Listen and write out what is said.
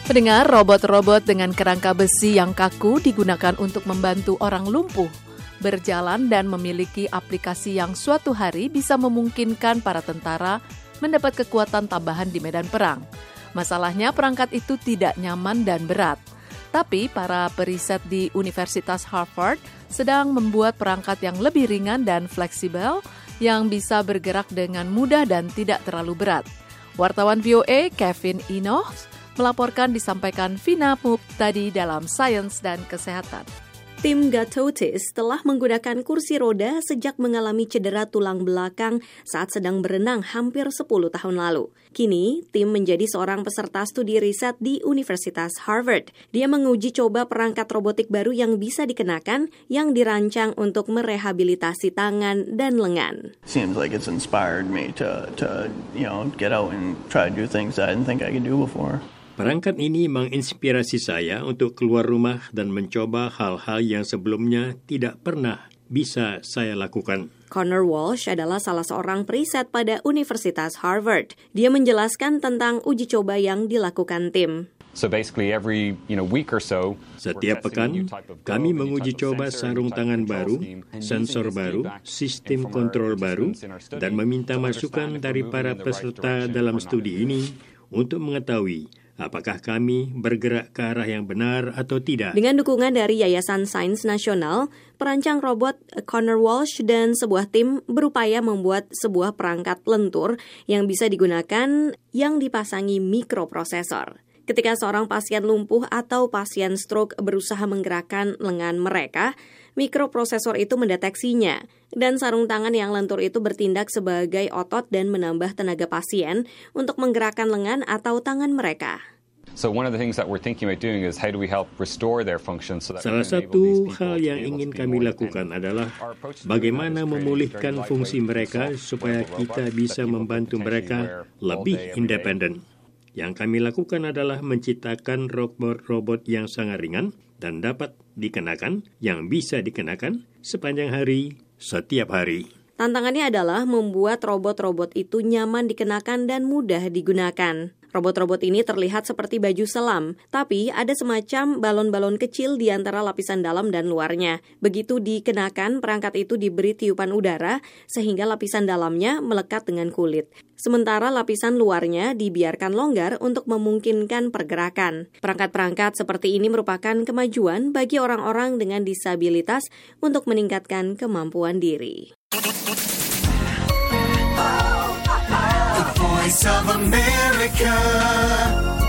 Pendengar, robot-robot dengan kerangka besi yang kaku digunakan untuk membantu orang lumpuh berjalan dan memiliki aplikasi yang suatu hari bisa memungkinkan para tentara mendapat kekuatan tambahan di medan perang. Masalahnya perangkat itu tidak nyaman dan berat. Tapi para periset di Universitas Harvard sedang membuat perangkat yang lebih ringan dan fleksibel yang bisa bergerak dengan mudah dan tidak terlalu berat. Wartawan VOA Kevin Enoch melaporkan, disampaikan Vina Mup tadi dalam Sains dan Kesehatan. Tim Gatotis telah menggunakan kursi roda sejak mengalami cedera tulang belakang saat sedang berenang hampir 10 tahun lalu. Kini, tim menjadi seorang peserta studi riset di Universitas Harvard. Dia menguji coba perangkat robotik baru yang bisa dikenakan yang dirancang untuk merehabilitasi tangan dan lengan. Seems like it's inspired me to get out and try to do things that I didn't think I could do before. Perangkat ini menginspirasi saya untuk keluar rumah dan mencoba hal-hal yang sebelumnya tidak pernah bisa saya lakukan. Connor Walsh adalah salah seorang periset pada Universitas Harvard. Dia menjelaskan tentang uji coba yang dilakukan tim. So basically every week or so, setiap pekan, kami menguji coba sarung tangan baru, sensor baru, sistem kontrol baru, dan meminta masukan dari para peserta dalam studi ini untuk mengetahui apakah kami bergerak ke arah yang benar atau tidak. Dengan dukungan dari Yayasan Sains Nasional, perancang robot Connor Walsh dan sebuah tim berupaya membuat sebuah perangkat lentur yang bisa digunakan yang dipasangi mikroprosesor. Ketika seorang pasien lumpuh atau pasien stroke berusaha menggerakkan lengan mereka, mikroprosesor itu mendeteksinya, dan sarung tangan yang lentur itu bertindak sebagai otot dan menambah tenaga pasien untuk menggerakkan lengan atau tangan mereka. Salah satu hal yang ingin kami lakukan adalah bagaimana memulihkan fungsi mereka supaya kita bisa membantu mereka lebih independen. Yang kami lakukan adalah menciptakan robot-robot yang sangat ringan dan dapat dikenakan, yang bisa dikenakan sepanjang hari, setiap hari. Tantangannya adalah membuat robot-robot itu nyaman dikenakan dan mudah digunakan. Robot-robot ini terlihat seperti baju selam, tapi ada semacam balon-balon kecil di antara lapisan dalam dan luarnya. Begitu dikenakan, perangkat itu diberi tiupan udara sehingga lapisan dalamnya melekat dengan kulit. Sementara lapisan luarnya dibiarkan longgar untuk memungkinkan pergerakan. Perangkat-perangkat seperti ini merupakan kemajuan bagi orang-orang dengan disabilitas untuk meningkatkan kemampuan diri. Voice of America.